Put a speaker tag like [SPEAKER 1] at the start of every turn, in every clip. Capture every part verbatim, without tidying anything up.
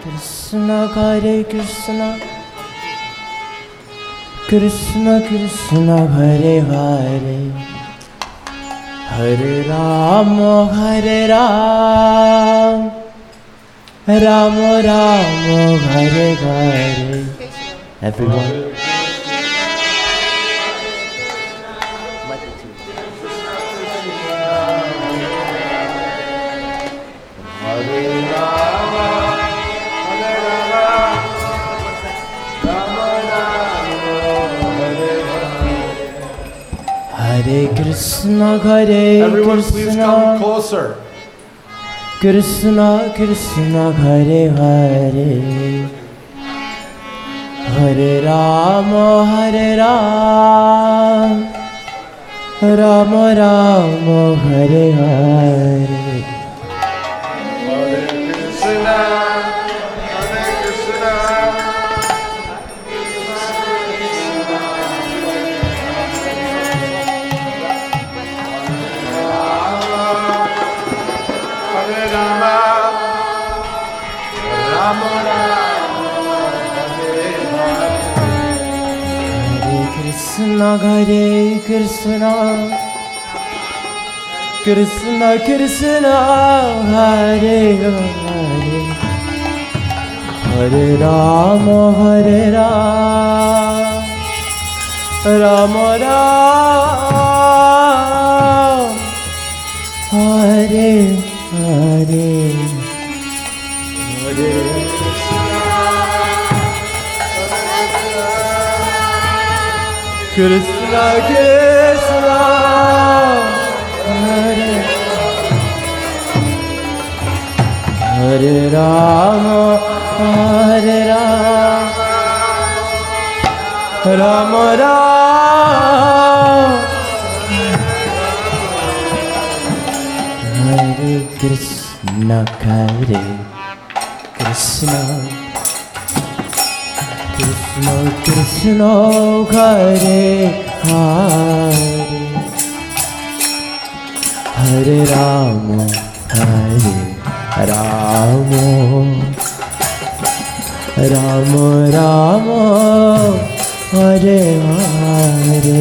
[SPEAKER 1] Krishna Hare Krishna Krishna Krishna Hare Hare Hare Rama Hare Rama Rama Rama Hare Hare. Everyone. Hare Krishna Hare
[SPEAKER 2] Everyone,
[SPEAKER 1] Krishna.
[SPEAKER 2] please come closer.
[SPEAKER 1] Krishna Krishna Hare Hare Hare Rama Hare Rama Rama Rama Hare Hare.
[SPEAKER 2] Hare Krishna, Hare Krishna. Hare Rama, Rama Rama, Hare Hare.
[SPEAKER 1] Hare Krishna Hare Krishna Krishna Krishna Hare Hare Hare Rama Hare Rama Rama Rama Hare Hare. Hare Krishna Krishna Hare Hare Rama Hare Rama Rama Rama Hare Krishna Hare Krishna Krishna Krishna Hare Hare Hare Rama Hare Rama Rama Rama Hare Hare.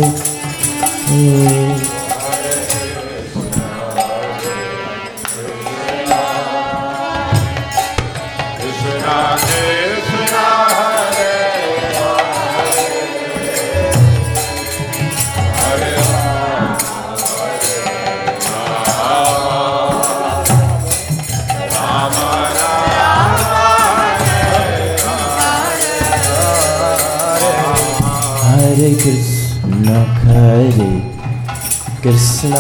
[SPEAKER 1] Hare Krishna Hare Krishna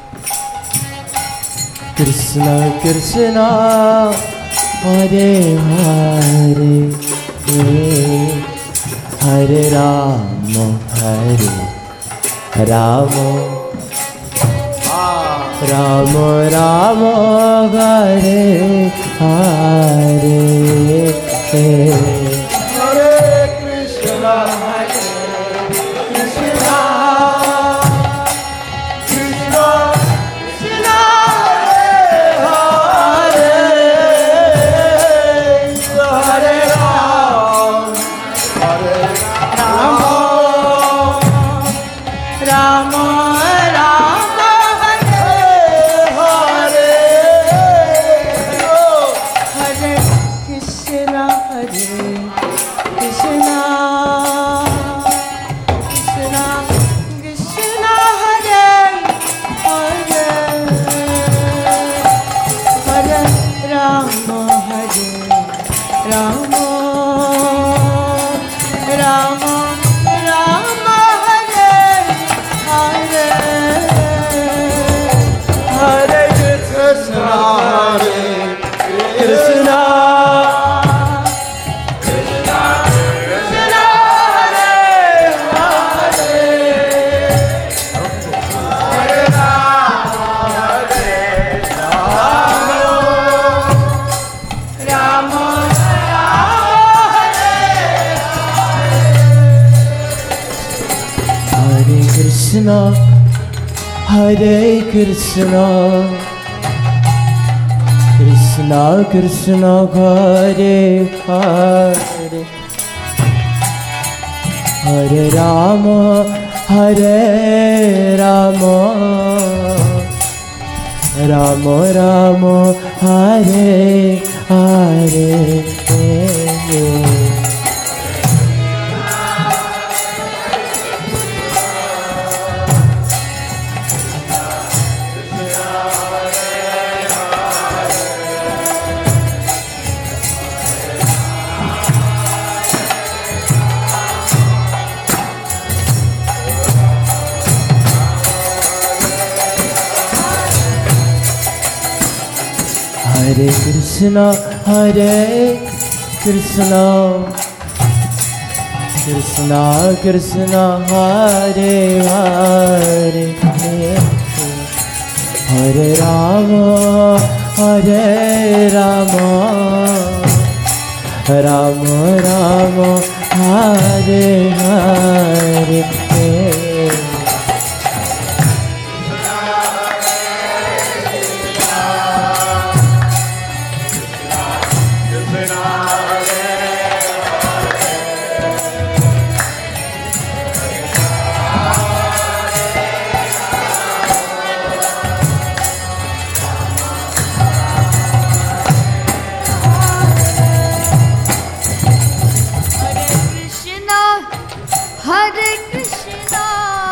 [SPEAKER 1] Krishna Krishna Hare Hare Hare Rama Hare Rama Rama Rama Hare Hare. Hare Krishna Krishna, Hare Krishna, Krishna Krishna Krishna Hare Hare Hare Rama Hare Rama Rama Rama Hare Hare Hare Krishna, Hare Krishna, Krishna Krishna, Hare Hare, Hare Rama, Hare Rama, Rama Rama, Hare Hare.
[SPEAKER 3] Hare Krishna,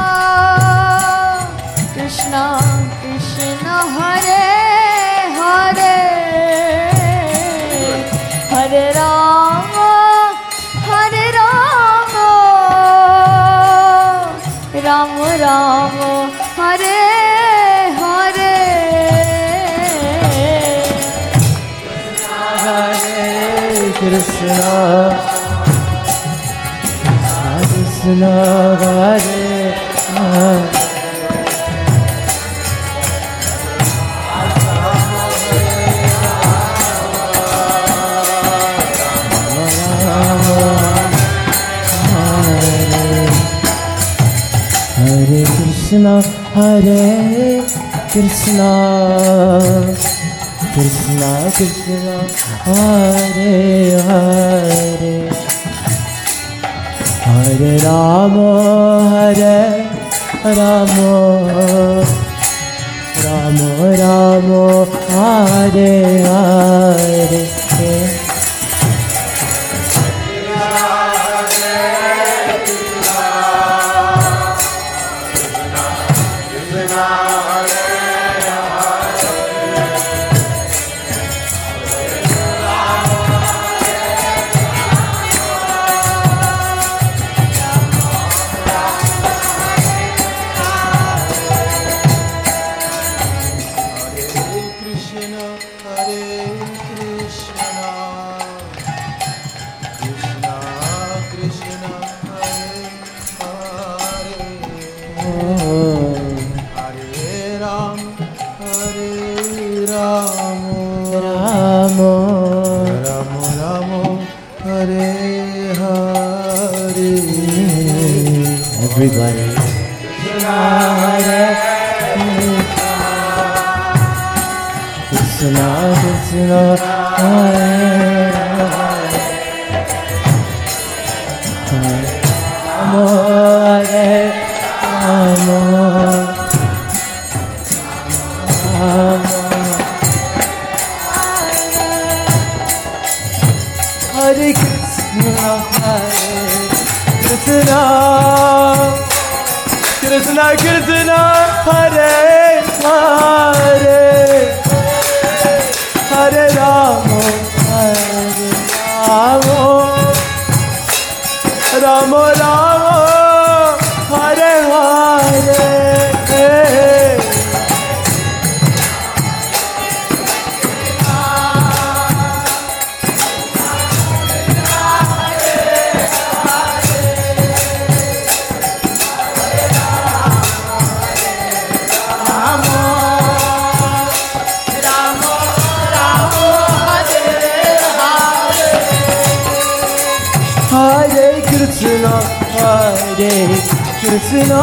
[SPEAKER 3] Krishna Krishna, Hare Hare, Hare Rama, Hare Rama, Rama Rama, Hare Hare.
[SPEAKER 1] Hare Krishna, Krishna Hare Hare, Hare Krishna, Hare Krishna, Krishna Krishna, Hare Hare, Hare Rama, Hare Rama, Rama Rama, Hare Hare. Everybody. Krishna, Krishna, Hare Hare, Rama, Hare Rama, Rama, Hare Krishna, Hare Krishna, Krishna Krishna, Hare Hare, Hare Rama, Hare Rama, Rama Rama, Hare Hare. Hare Krishna, Hare Krishna,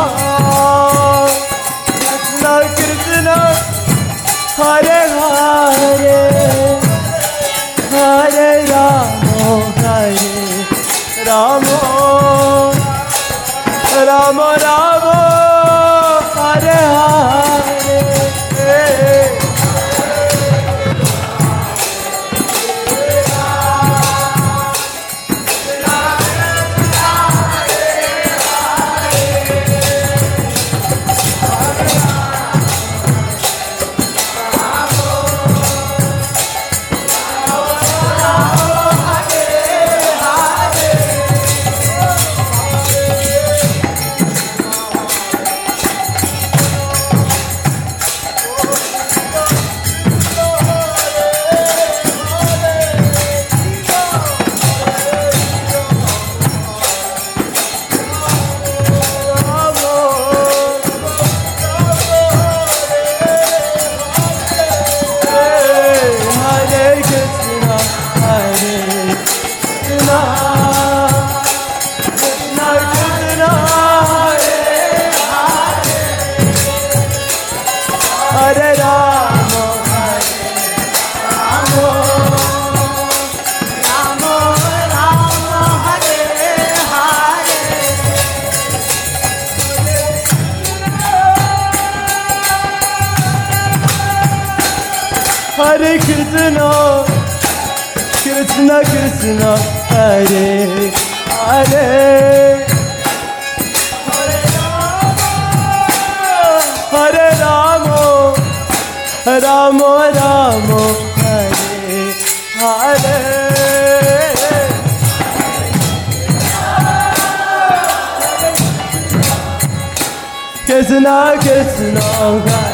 [SPEAKER 1] Krishna Krishna, Hare Hare, Hare Ramo, Hare Ramo, Ramo Ramo, Hare Hare. Hare Krishna, Krishna Krishna, Hare Hare, Hare Ramo, Ramo Ramo, Hare Hare. Krishna Krishna, Hare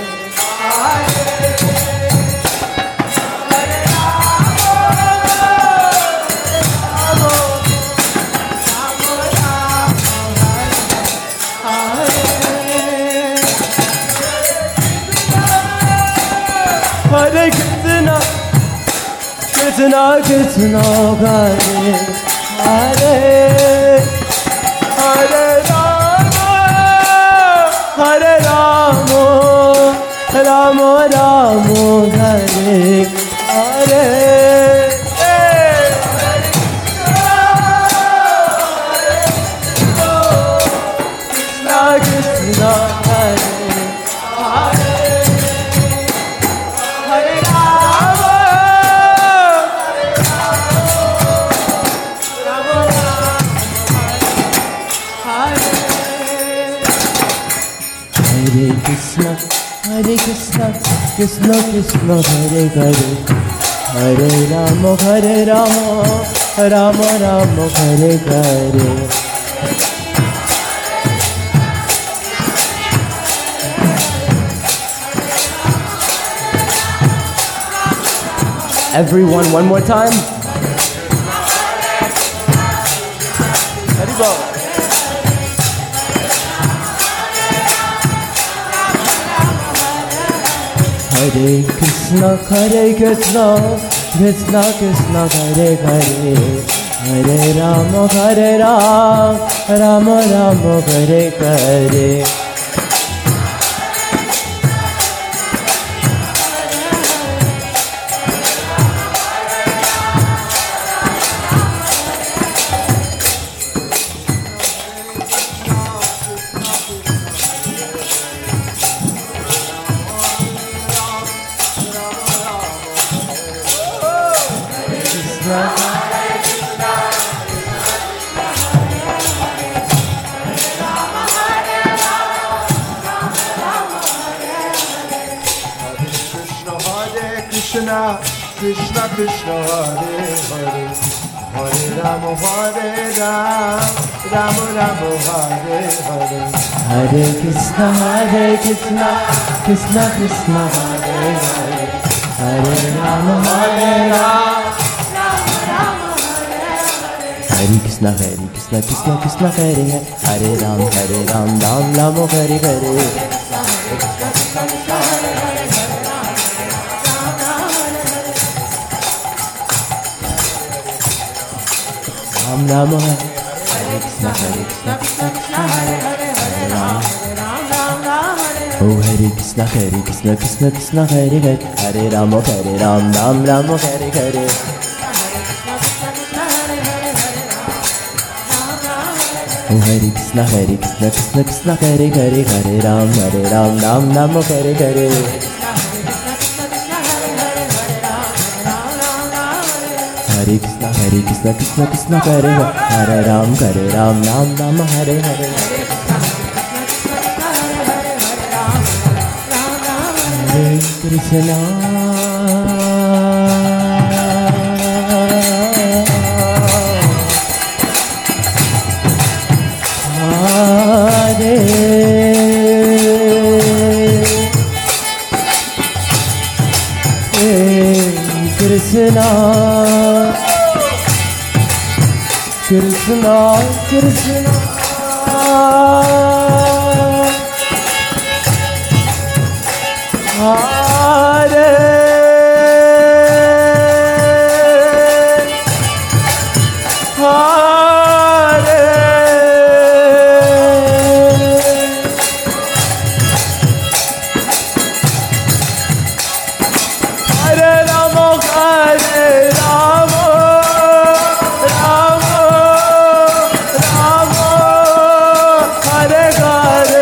[SPEAKER 1] Hare Krishna, Krishna Krishna, Hare Hare, Hare Ramo, Hare Ramo, Ramo Ramo, Hare Hare. Krishna Krishna, Hare Hare Krishna, Hare Krishna, Krishna Krishna, Hare Hare, Hare Rama, Hare Rama, Rama Rama, Hare Hare. Everyone, one more time. Haribol. Hare Krishna, Hare Krishna, Krishna Krishna, Hare Hare, Hare Rama, Hare Rama, Rama Rama, Hare Hare.
[SPEAKER 2] Krishna, Krishna Krishna, Hare Hare, Hare Rama, Hare Rama, Rama Rama, Hare Hare.
[SPEAKER 1] Hare Krishna, Hare Krishna, Krishna Krishna, Hare Hare, Hare Rama, Hare Rama, Hare Krishna, Hare Krishna, Krishna Krishna, Hare Hare, Hare Ram, Hare Ram, Ram Ram, Hare Hare. Ram Ram, Hare Krishna, Hare Krishna, Krishna Krishna, Hare Hare, Hare Ram, Hare Ram, Ram Ram, Hare Hare. Oh Hare Krishna, Hare Krishna, Krishna Krishna, Hare Hare, Hare Rama, Hare Ram, Ram Rama, Hare Hare. Oh Hare Krishna, Hare Krishna, Krishna Krishna, Hare Hare, Hare Ram, Hare Ram, Ram Rama, Hare Hare. Hare Krishna, Hare Krishna, Krishna Krishna, Hare Hare, Hare Ram, Hare Ram, Ram Rama, Hare Hare. Hare Krishna, Hare Krishna, Krishna Krishna, Hare Hare Hare Rama, Hare Rama, Rama Rama, Hare Hare.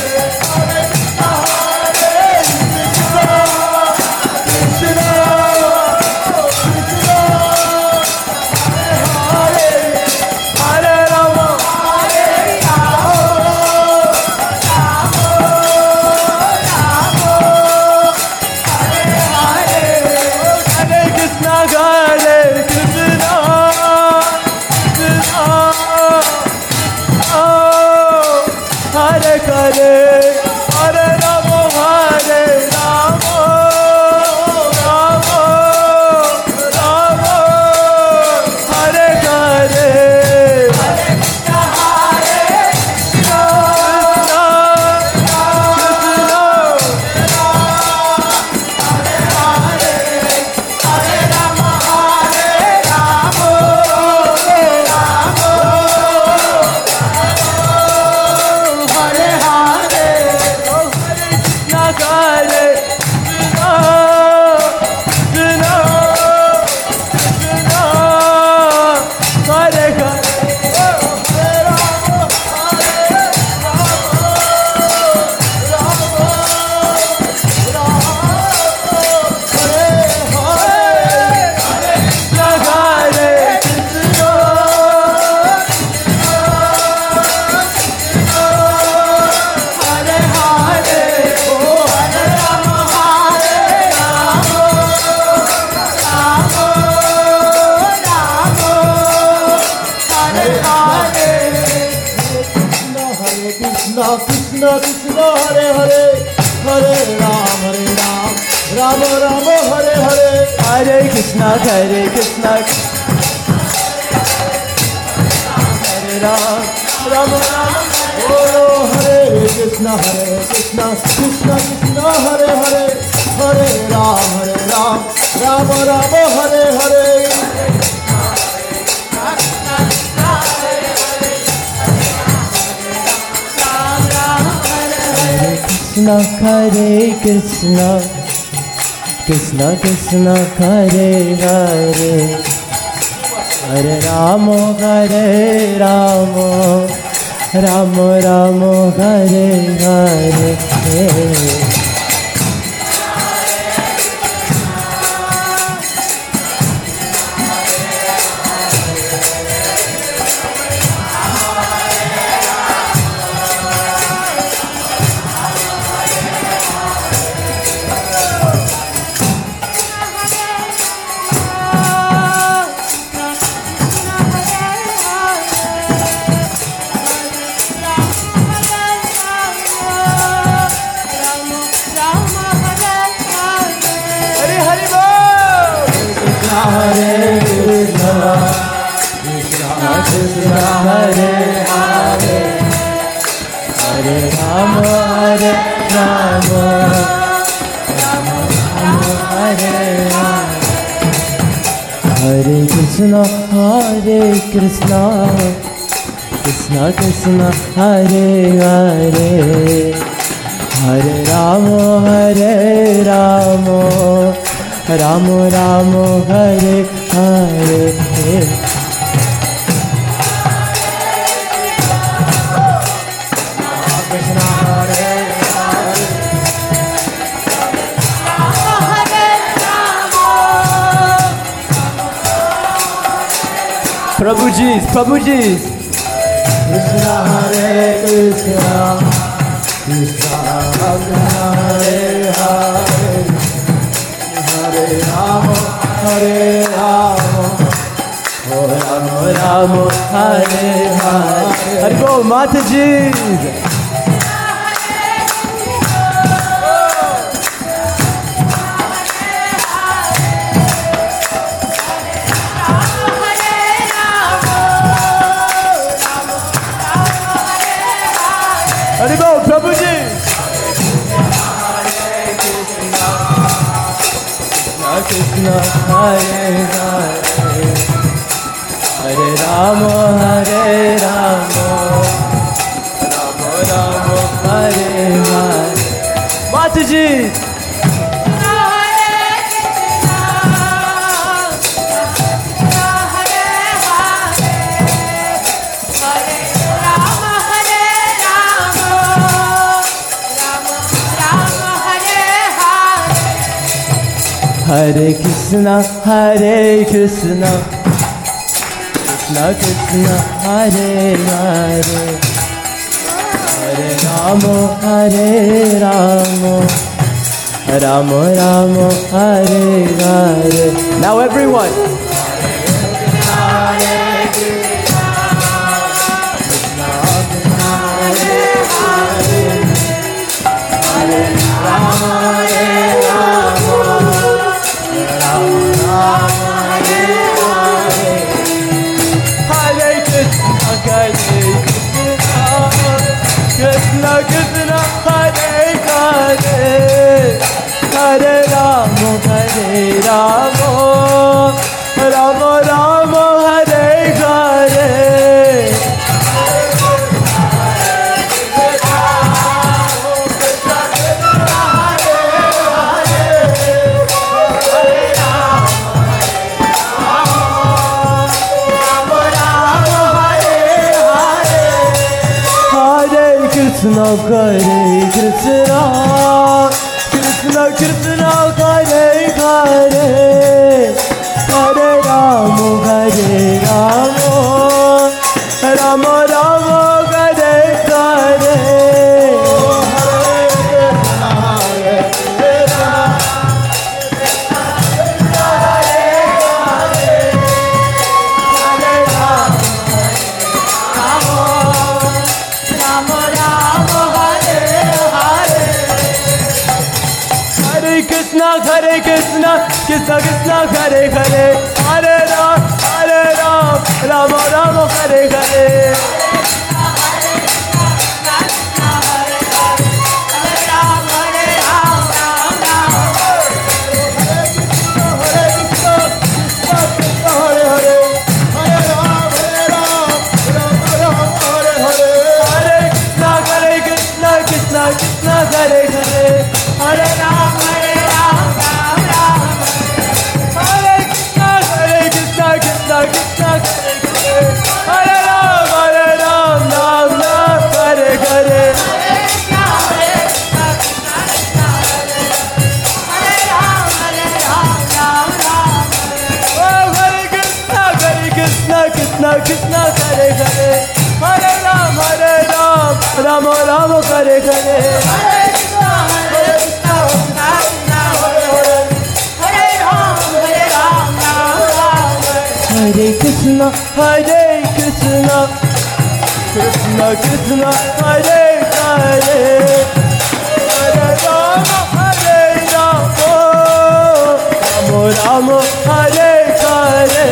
[SPEAKER 1] Krishna Krishna, Hare Hare, Hare Ram, Hare Ram, Rama Rama, Hare Hare. Hare Krishna, Hare Krishna, Hare Ram, Rama Rama. Oh Hare Krishna, Hare Krishna, Krishna Krishna, Hare Hare, Hare Ram, Hare Ram, Rama Rama, Hare Hare. Krishna, Hare Krishna, Krishna Krishna, Hare Hare, Hare Rama, Hare Rama, Rama Rama, Hare Hare. Hare Krishna, Hare Krishna, Krishna Krishna, Hare Hare, Hare Rama, Hare Rama, Rama Rama, Hare Hare. Prabhuji's, Prabhuji's. Krishna Hare Krishna, Krishna Hare Hare, Hare Rama, Hare Rama, Oh Rama Rama, Hare Hare. Hare Go, Mataji's. Hare Go, Prabhuji! Krishna, Hare Hare, Hare Rama, Hare Rama, Rama Rama, Hare Hare. Mataji! Hare Krishna, Hare Krishna, Krishna Krishna, Hare Hare, Hare Rama, Hare Rama, Rama Rama, Hare Hare. Now everyone. Hare Krishna, Krishna Krishna, Hare Hare, Hare Rama, Hare Rama. Krishna Krishna, Hare Hare, Hare Rama, Hare Rama, Rama Rama, Hare Hare. Krishna, Hare Krishna, Krishna Krishna, Hare Hare, Hare Rama, Hare Rama, Rama Rama, Hare Hare. Krishna, Hare Krishna, Krishna Krishna, Hare Hare, Hare Ram, Hare Ram, Rama Rama, Hare Hare. Krishna, Krishna, Hare Hare, Hare Ram, Hare Ram, Ram Ram, Hare Krishna, Hare Krishna, Krishna Krishna, Hare Hare, Hare Ram, Hare Ram, Ram Ram, Hare Hare. Krishna, Krishna, Hare Hare, Hare Ram, Hare Ram, Rama Rama, Hare Hare. Hare Krishna, Hare Krishna, Krishna Krishna, Hare Ram, Hare Ram, Rama Rama. Hare Krishna, Hare Krishna, Krishna Krishna, Hare Hare, Hare Rama, Hare Rama, Rama Rama, Hare Hare.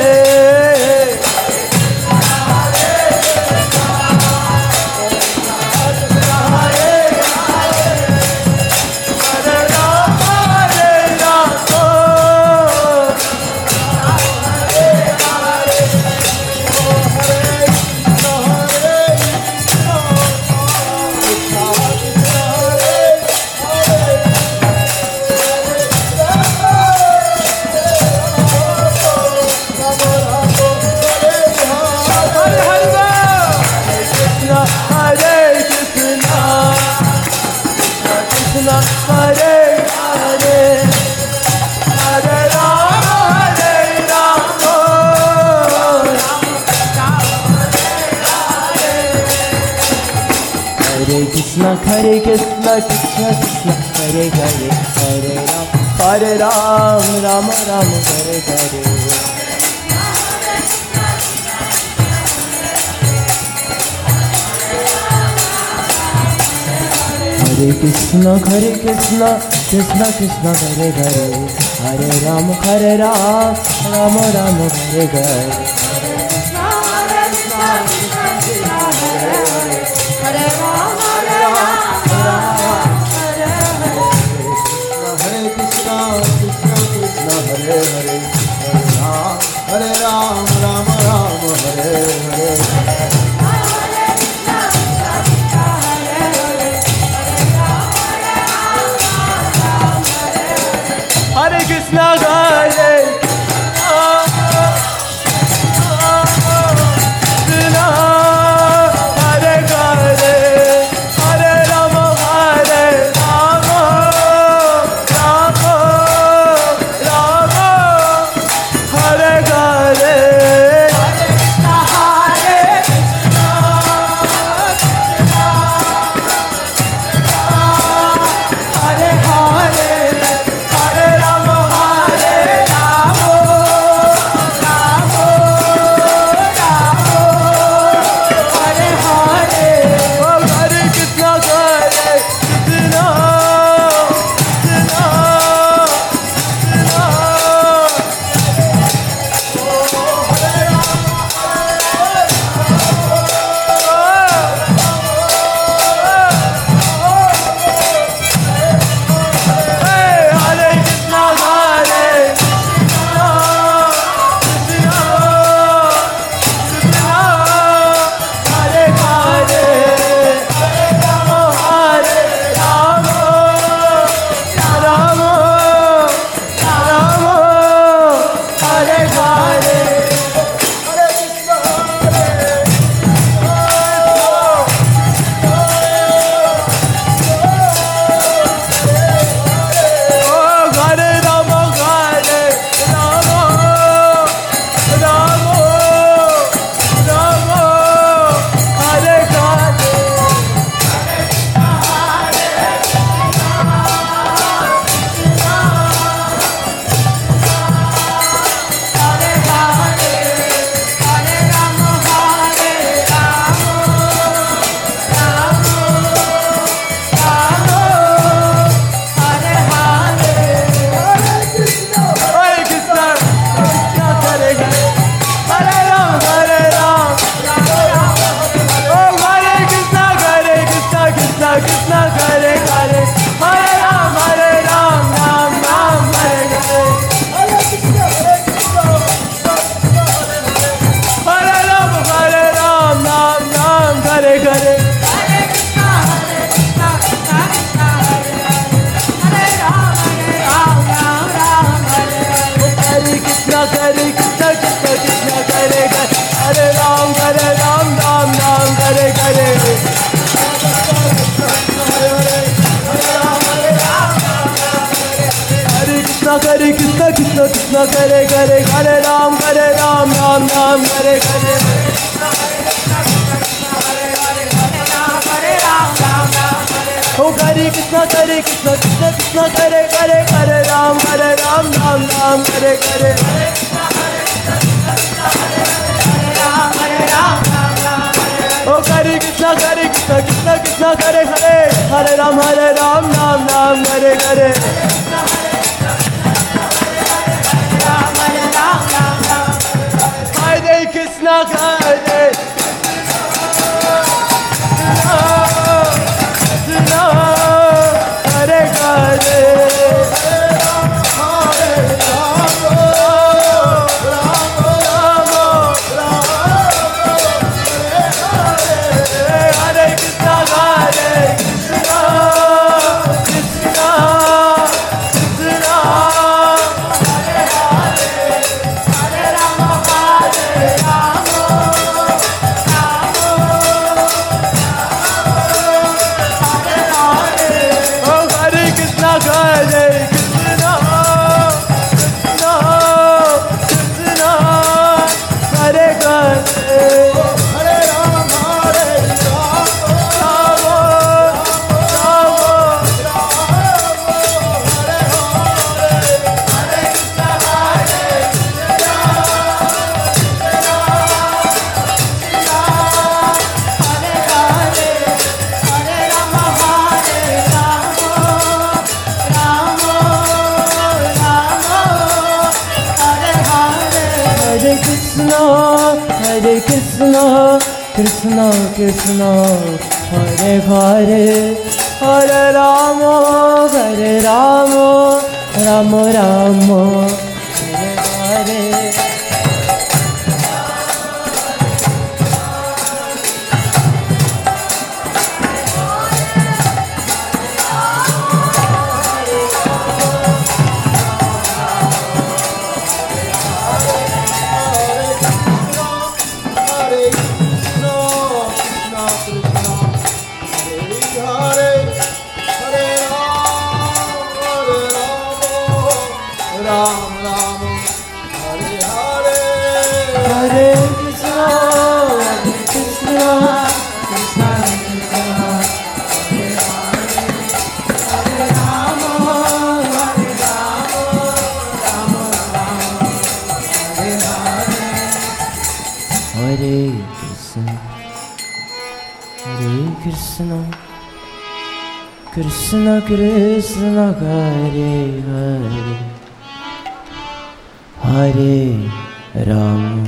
[SPEAKER 1] Krishna, Hare Krishna, Krishna Krishna, Hare Hare, Hare Ram, Hare Ram, Rama Rama, Hare Hare. Hare Krishna, Hare Krishna, Krishna Krishna, Hare Hare, Hare Ram, Hare Ram, Rama Rama, Hare Hare.
[SPEAKER 2] Hare Ram, Ram Ram, Hare Hare.
[SPEAKER 1] Hare Krishna, Hare Krishna, Hare Hare, Hare Rama, Hare Rama, Rama Rama, Hare Hare. Krishna Hare Hare, Hare Ram, Hare Ram, Ram Ram, Hare Hare. Oh Hare Krishna, Hare Krishna, Krishna Krishna, Hare Hare, Hare Ram, Hare Ram, Ram Ram, Hare Hare. Oh Hare Krishna, Hare Krishna, Krishna Krishna, Hare Hare, Hare Ram, Hare Ram, Ram Ram, Hare Hare. Hare Krishna, Hare Krishna, Hare Hare. Hare Hare Krishna, Krishna Krishna, Hare Hare, Hare Rama, Hare Rama, Rama Rama, Hare Hare. Krishna Krishna Hare Hare, Hare Rama,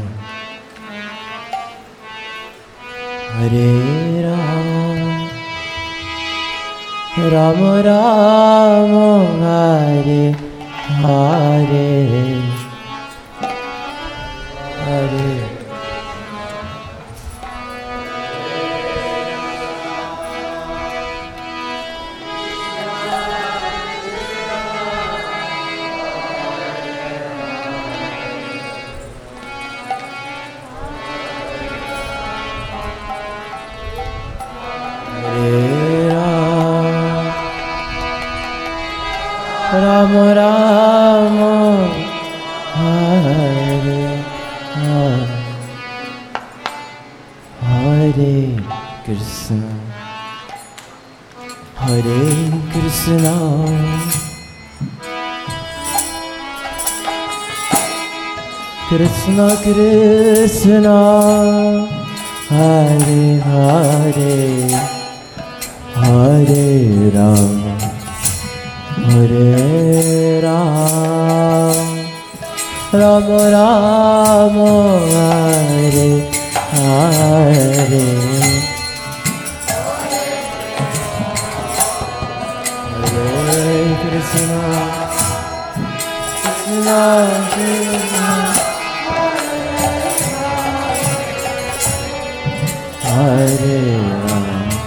[SPEAKER 1] Hare Rama, Rama Rama, Hare Hare, Hare. Rama Rama, Hare Hare, Hare Krishna, Hare Krishna, Krishna Krishna, Hare Hare, Hare Rama, Hare Ram, Rama Rama, Hare Hare, Hare Krishna, Krishna Krishna, Hare Ram.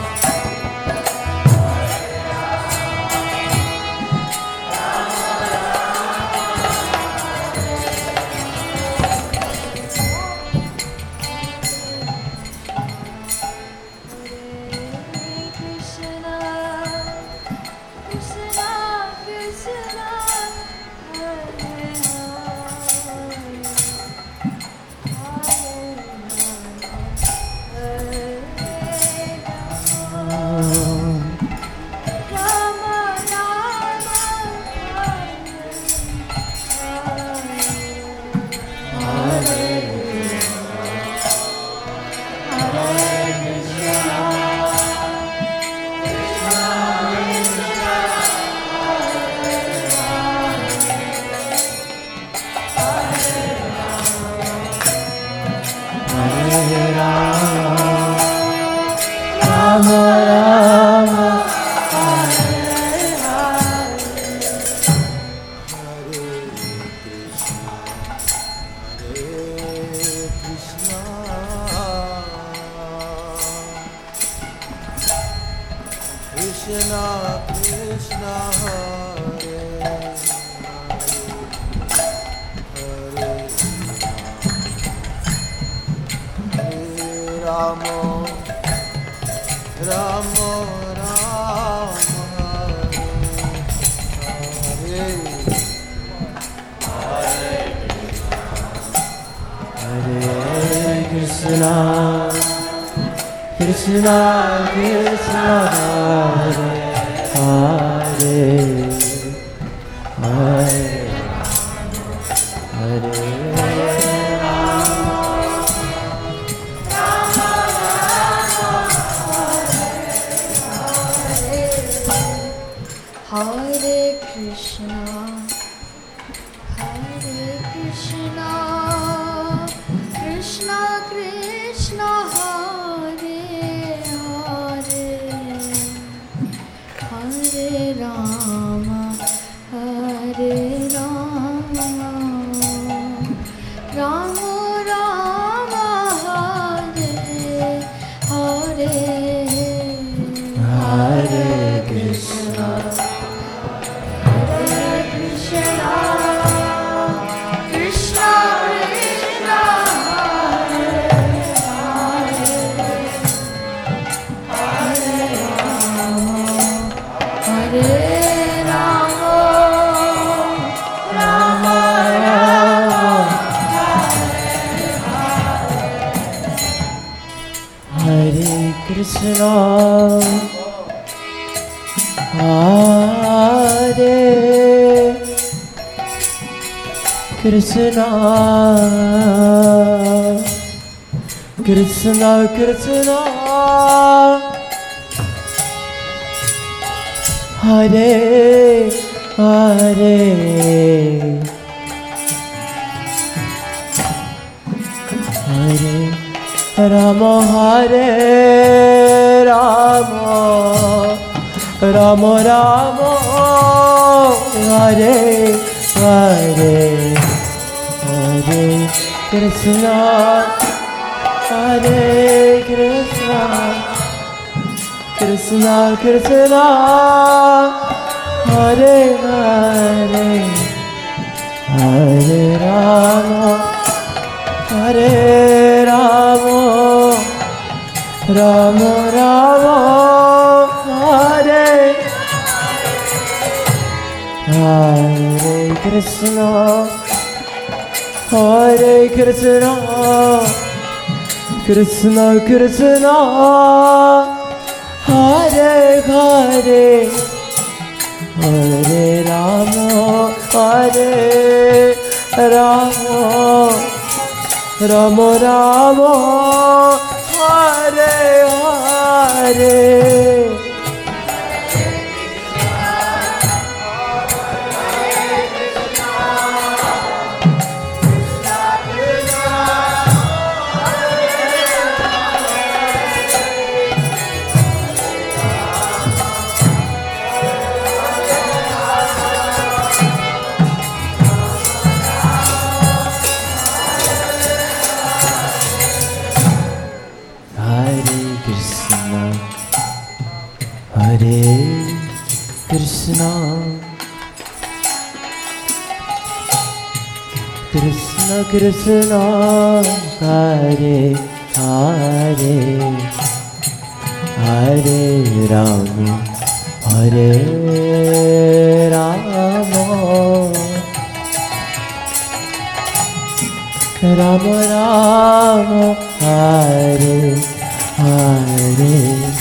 [SPEAKER 1] Krishna, Krishna Krishna, Hare Hare, Hare
[SPEAKER 3] Hare Krishna, Hare Krishna, Krishna Krishna Hare Hare Hare Rama Hare Rama Rama Rama Hare Hare
[SPEAKER 1] Hare Krishna
[SPEAKER 3] Hare Krishna Krishna Krishna Hare Hare Hare Rama Rama
[SPEAKER 1] Hare Krishna Hare Krishna Krishna Krishna Hare Hare Hare Rama Hare Rama Rama Rama Hare Hare Hare Krishna Hare Krishna Krishna Krishna Hare Hare Hare Rama Hare Rama Rama Rama Hare Hare Krishna Hare Krishna Krishna Krishna Hare Hare Hare Rama Hare Rama Rama Rama Hare Hare Krishna Krishna Krishna Hare Hare Hare Rama Hare Rama Rama Rama Hare Hare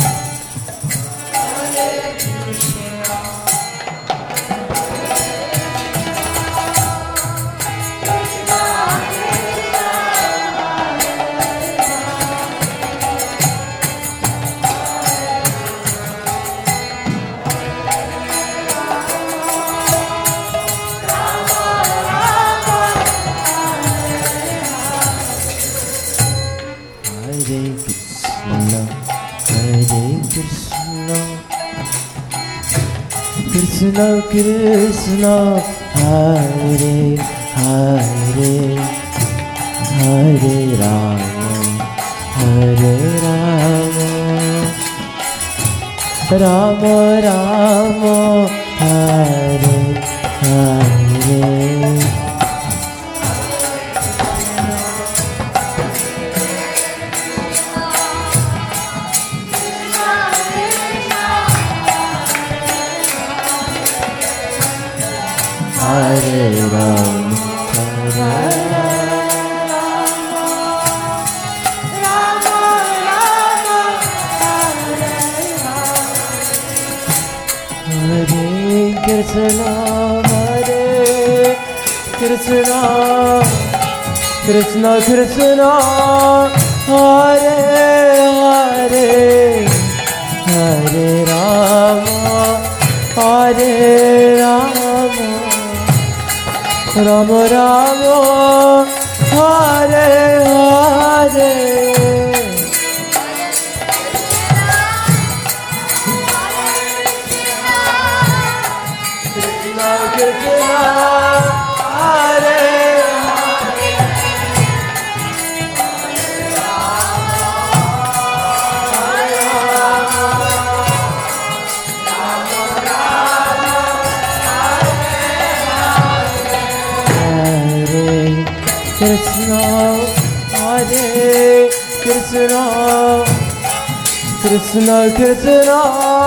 [SPEAKER 1] Krishna Krishna Hare Hare Hare Rama Hare Rama Rama Rama Hare Hare Hare Rama Hare Krishna Hare Krishna Krishna Krishna Hare Hare Hare Rama Hare Rama Rama Rama Hare Hare Hare Krishna Krishna Hare Krishna, Hare Krishna, Krishna Krishna,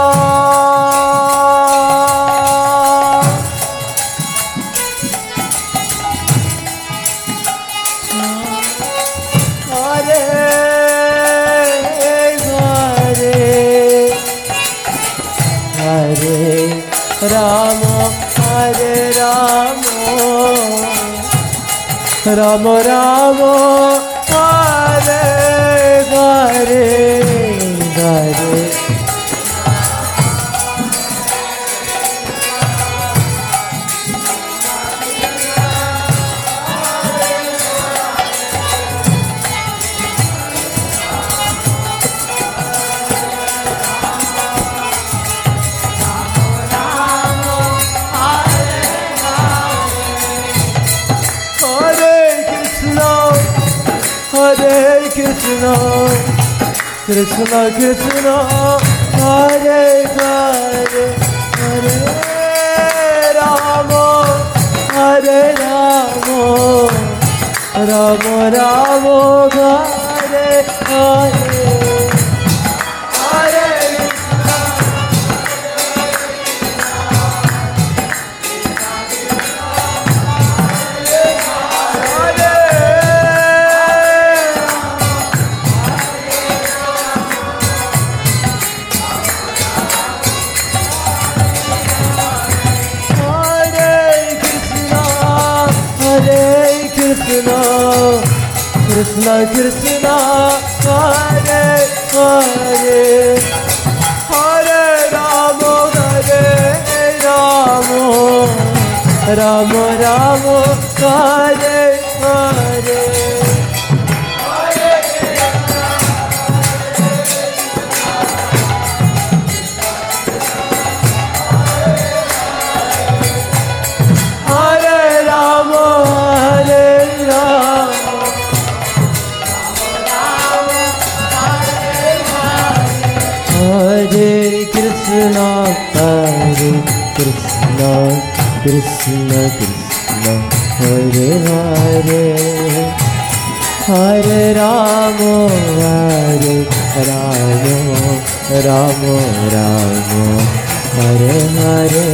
[SPEAKER 1] Hare Hare, Hare Rama, Hare Rama. Rama Rama Hare Hare Hare Hare Krishna, Krishna Krishna, Hare Hare, Hare Rama, Hare Rama, Rama Rama, Hare Hare, Hare Krishna, Krishna Krishna, Hare Hare, Hare Rama, Hare Rama, Rama Rama, Hare Hare. Krishna, Hare Krishna, Krishna Krishna, Hare Hare, Hare Rama, Hare Rama, Rama Rama, Hare Hare.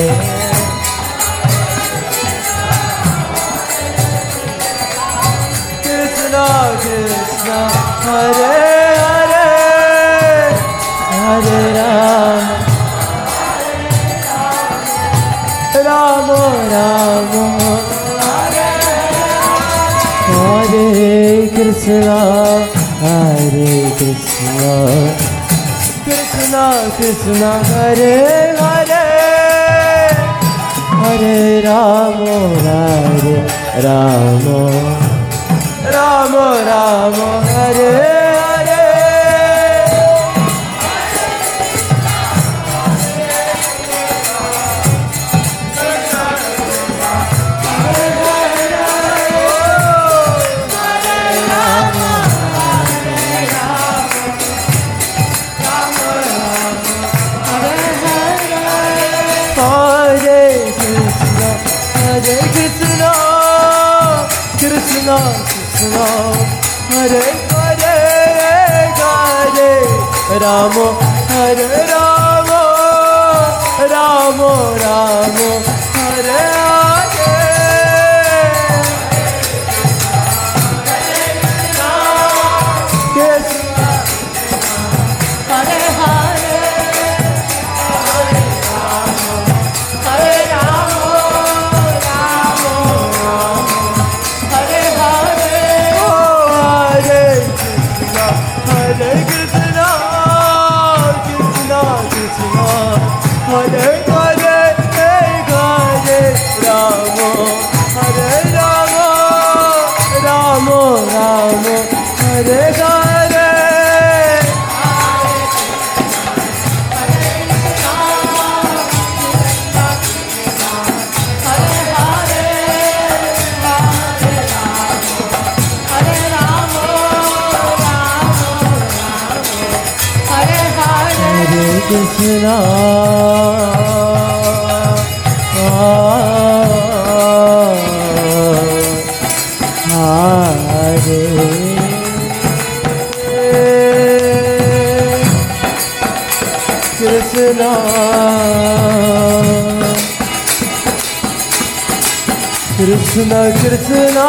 [SPEAKER 1] Krishna Krishna, Hare Hare, Hare Rama, Rama Rama, Hare Krishna, Hare Krishna, Krishna Krishna, Hare Hare, Hare Rama, Hare Rama, Rama Rama, Hare Hare. Hare Krishna, Krishna Krishna, Hare Hare, Hare Rama, Hare Rama, Rama Rama, Hare Hare. Krishna, Hare Hare, Hare Rama, Hare Rama, Rama Rama, Hare Hare. Oh, Hare Krishna, Hare Krishna, Krishna Hare Krishna, Hare Krishna, Krishna Krishna,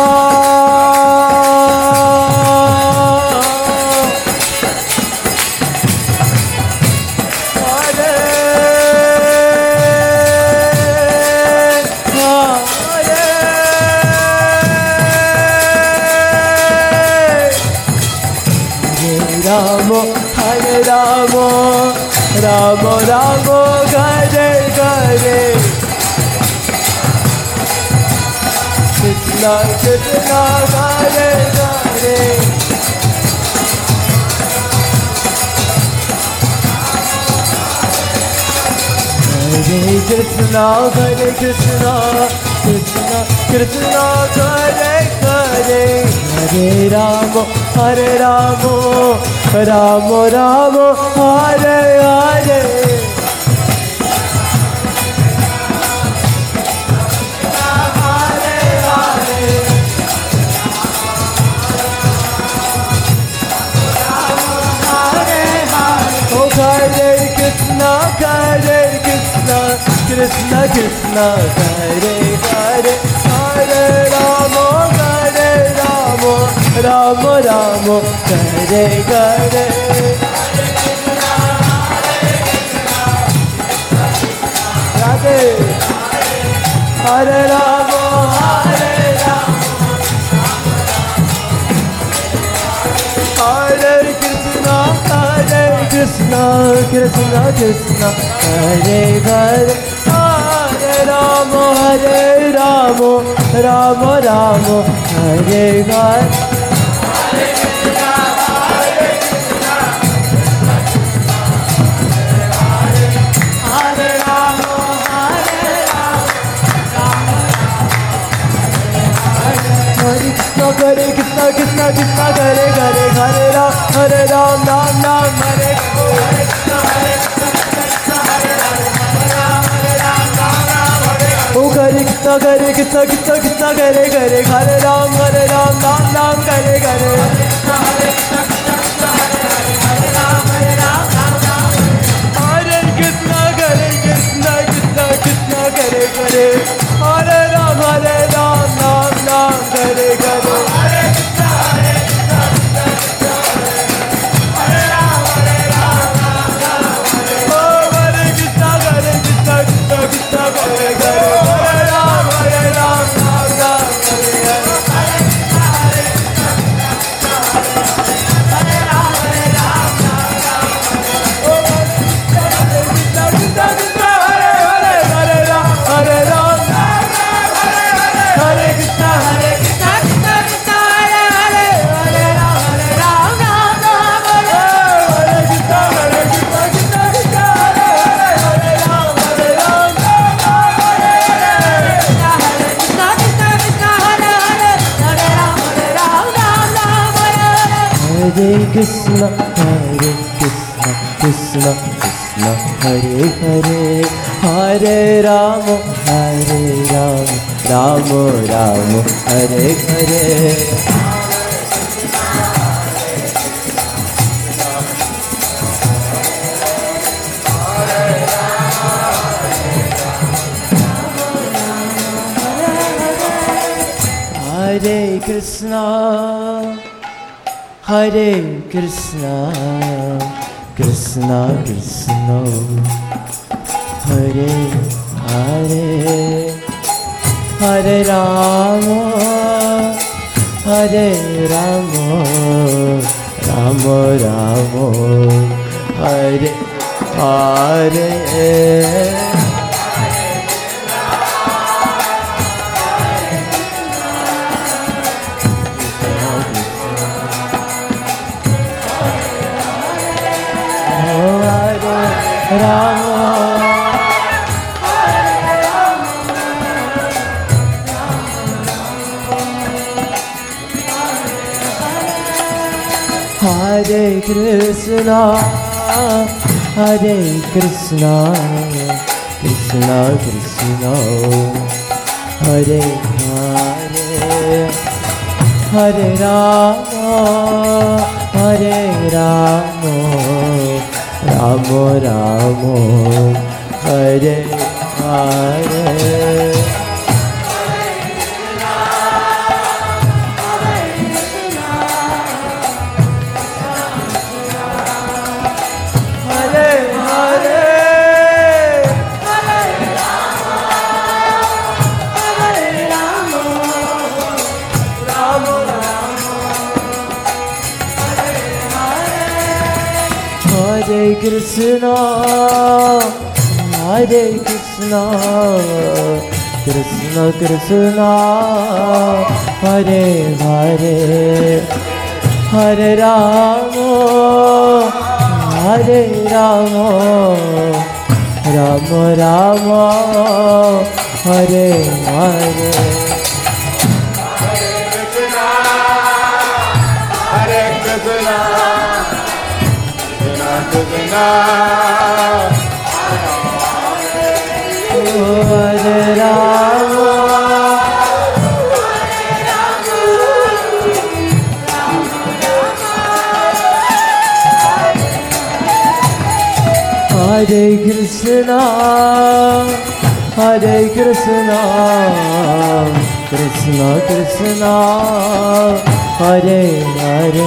[SPEAKER 1] Ramo, Hare Ramo, Ramo Ramo, Hare Hare, Krishna Krishna, Hare Hare, Hare Krishna, Hare Krishna, Krishna Krishna, Hare Hare, Hare Ramo, Hare Ramo, Ramo Ramo, Hare Hare. Oh, Hare Krishna, Hare Krishna, Krishna Krishna, Hare Hare, Hare Ramo, Hare Ramo, Ramo Ramo, Hare Hare. Radhe, Hare Ramo, Hare Ramo, Hare Krishna, Hare Krishna, Krishna Krishna, Hare Hare, Hare Ramo, Hare Ramo, Ramo Ramo, Hare Hare. Hare Krishna, Krishna Krishna, Hare Hare, Hare Ram, Hare Ram, Ram Ram, Hare Hare. Oh, Hare Krishna, Hare Krishna, Krishna Krishna, Hare Hare, Hare Ram, Hare Ram, Ram Ram, Hare Hare. Hare Krishna, Hare Krishna, Krishna Krishna, Hare Hare, Hare Ram, Hare Ram, Ram Ram, Hare Hare. Hare Krishna, Hare Krishna, Krishna Krishna, Hare Hare, Hare Ramo, Hare Ramo, Ramo Ramo, Hare Hare. Hare Krishna, Hare Krishna, Krishna Krishna, Hare Hare, Hare Rama, Hare Rama, Rama Rama, Hare Hare. Hare Krishna, Hare Krishna, Krishna Krishna, Hare Hare, Hare Rama, Hare Rama, Rama Rama, Hare Hare. Hare Krishna, Hare Krishna, Krishna Krishna, Hare Hare, Hare Rama, Hare Rama, Rama Rama, Hare Hare.
[SPEAKER 2] Hare Krishna, Krishna,
[SPEAKER 1] Hare Rama, Hare Krishna, Hare Krishna, Krishna Krishna, Hare Hare,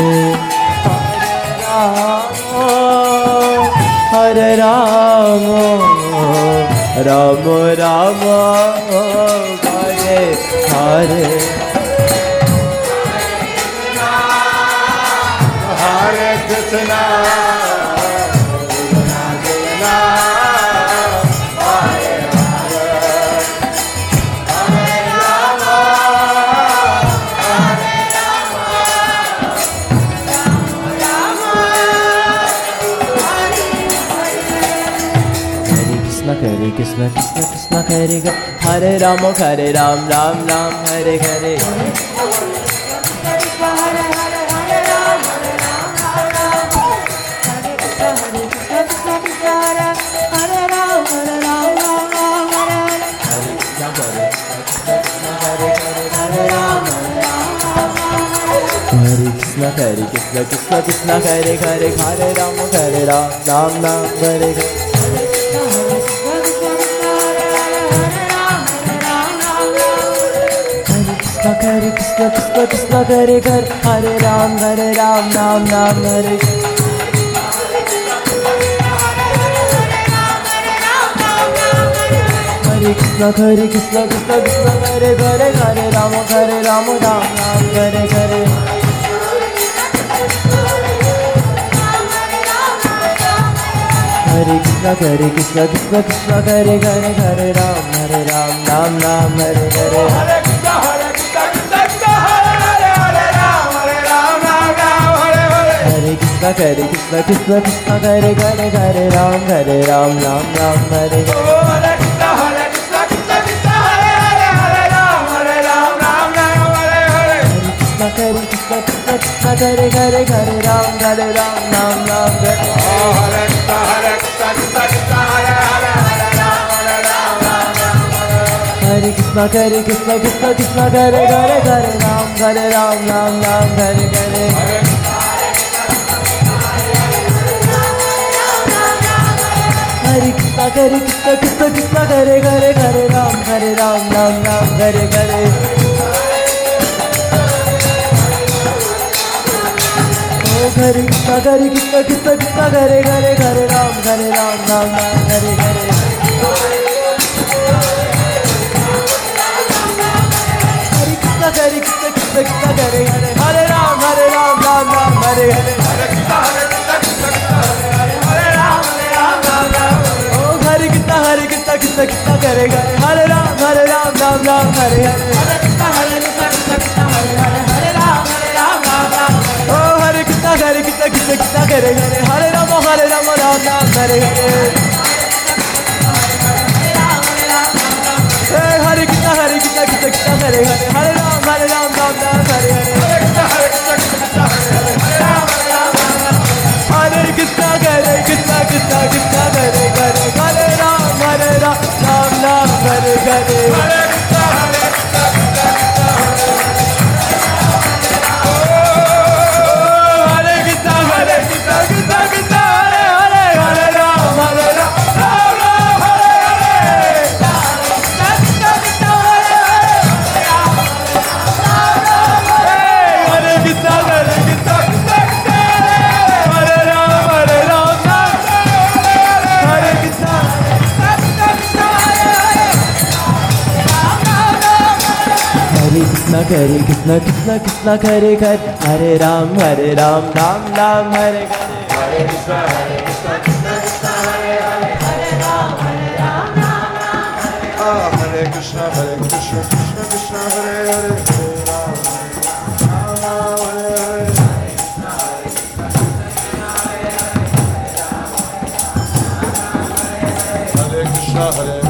[SPEAKER 1] Hare Rama, Rama Rama, Hare Hare.
[SPEAKER 2] Hare Krishna,
[SPEAKER 1] Hare Krishna, Krishna Krishna, Hare Hare, Hare Rama, Hare Ram, Ram Ram, Hare Hare. Hare Krishna, Hare Krishna, Krishna Krishna, Hare Hare, Hare Rama, Hare Ram, Ram Ram, Hare Hare. Hare Krishna, Krishna Krishna, Hare Hare, Hare Ram, Hare Ram, Ram Ram, Hare Hare. Hare Krishna, Hare Krishna, Krishna Krishna, Hare Hare, Hare Ram, Hare Ram, Ram Ram, Hare Hare. Hare Krishna, Hare Krishna, Krishna Krishna, Hare Hare, Hare Ram, Hare Ram, Ram Ram, Hare Hare.
[SPEAKER 2] Hare Krishna, Hare Krishna, Krishna Krishna, Hare Hare, Hare Ram, Hare Ram, Ram Ram, Hare Hare.
[SPEAKER 1] Hare Krishna, Hare Krishna, Krishna Krishna, Hare Hare, Hare Ram, Hare Ram, Ram Ram, Hare Hare.
[SPEAKER 2] Hare Krishna, Hare Krishna, Krishna Krishna, Hare Hare, Hare Ram, Hare Ram, Ram Ram, Hare Hare.
[SPEAKER 1] Hare Krishna, Hare Krishna, Krishna Krishna, Hare Hare, Hare Ram, Hare Ram, Ram Ram, Hare Hare.
[SPEAKER 2] Hare Krishna, Hare Krishna, Krishna Krishna, Hare Hare, Hare Ram, Hare Ram, Ram Ram, Hare Hare.
[SPEAKER 1] Hare Krishna, Hare Krishna, Krishna Krishna, Hare Hare, Hare Ram, Hare Ram, Ram Ram, Hare Hare. Hare Krishna, Hare Krishna, Krishna Krishna, Hare Hare, Hare Ram, Hare Ram, Ram Ram, Hare Hare. Hare Krishna, Hare Krishna, Krishna Krishna, Hare Hare, Hare Ram, Hare Ram, Ram Ram, Hare Hare. Hare Krishna, Hare Krishna, Krishna Krishna, Hare Hare, Hare Ram, Hare Ram, Ram Ram, Hare Hare.
[SPEAKER 2] Hare Krishna, Hare Krishna, Krishna Krishna, Hare Hare, Hare Ram, Hare Ram, Ram Ram.
[SPEAKER 1] Oh, Hare Krishna, Hare Krishna, Krishna Krishna, Hare Hare, Hare Ram, Hare Ram, Ram Ram, Hare Hare.
[SPEAKER 2] Hare Krishna, Hare Krishna, Krishna Krishna, Hare Hare, Hare Ram, Hare Ram, Ram Ram.
[SPEAKER 1] Oh, Hare Krishna, Hare Krishna, Krishna Krishna, Hare Hare, Hare Ram, Hare Ram, Ram Ram, Hare Hare. Hey, Hare Krishna, Hare Krishna, Krishna Krishna, Hare Hare. Hare Ram, Hare Ram, Ram Ram, Hare Hare. Hare Krishna, Hare Krishna, Krishna Krishna, Hare Hare. Hare Ram, Hare Ram, Ram Ram, Hare Hare.
[SPEAKER 2] Hare Krishna, Hare Krishna, Krishna Krishna, Hare Hare.
[SPEAKER 1] Hare Krishna, Hare Krishna, Krishna Krishna, Hare Hare. Hare Ram, Hare Ram, Ram Ram, Hare Hare. Krishna Krishna, Hare Hare. Hare Krishna, Hare Krishna, Krishna Krishna, Hare Ram, Hare Ram, Ram Ram, Hare Krishna, Krishna Krishna, Hare Hare. Hare Krishna, Hare Krishna, Krishna Krishna, Hare Hare. Hare Ram, Hare Ram, Ram Ram, Hare Hare.
[SPEAKER 2] Hare Krishna, Hare Krishna, Krishna Krishna, Hare Hare. Ah, Hare Krishna, Hare Krishna, Krishna Krishna, Hare Hare. Hare Ram, Ram Ram, Hare Hare. Hare Krishna, Hare